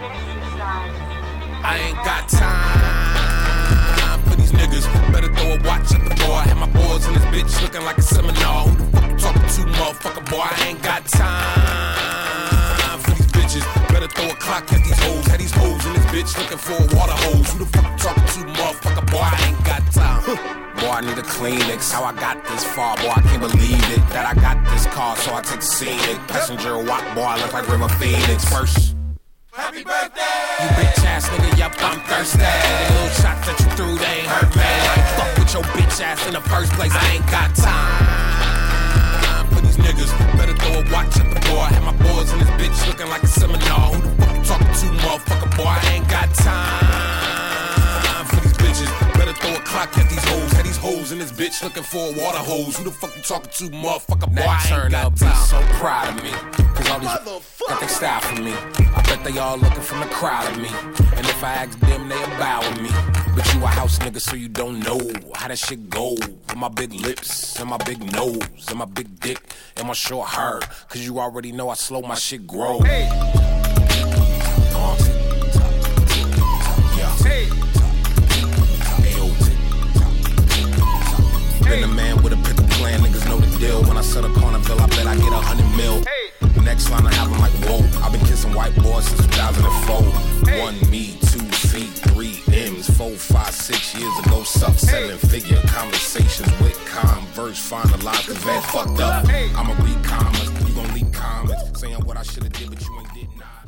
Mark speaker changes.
Speaker 1: I ain't got time for these niggas. Better throw a watch at the door. I had my boys in this bitch looking like a seminar. Who the fuck you talking to, motherfucker, boy? I ain't got time for these bitches. Better throw a clock at these hoes. Had these hoes in this bitch looking for a water hose. Who the fuck you talking to, motherfucker, boy? I ain't got time. Boy, I need a Kleenex. How I got this far, boy, I can't believe it. That I got this car, so I take the scenic. Passenger walk, boy, I look like River Phoenix. First, happy birthday! You bitch ass nigga, yup, I'm thirsty. The little shots that you threw, they ain't hurt, man. I ain't fuck with your bitch ass in the first place. I ain't got time for these niggas. Better throw a watch at the door. Had my boys in this bitch looking like a seminar. Who the fuck you talking to, motherfucker, boy? I ain't got time for these bitches. Better throw a clock at these hoes. Had these hoes in this bitch looking for a water hose. Who the fuck you talking to, motherfucker, boy? I ain't got time. So proud of me, cause all these got their style for me. I bet they all looking from the crowd of me. And if I ask them, they'll bow with me. But you a house nigga, so you don't know how that shit go. With my big lips, and my big nose, and my big dick, and my short hair. Cause you already know I slow my shit grow. Hey. Been a man with a pickle plan, niggas know the deal. When I set a Carnival, I bet I get 100 mil. Next line I have them like, whoa. I've been kissing white boys since 2004. 1 me, 2 feet, 3 M's, 4, 5, 6 years ago. Sub 7-figure conversations with Converse, finalized, cause man fucked up. I'ma read comments, you gon' leak comments, saying what I should've did, but you ain't did not.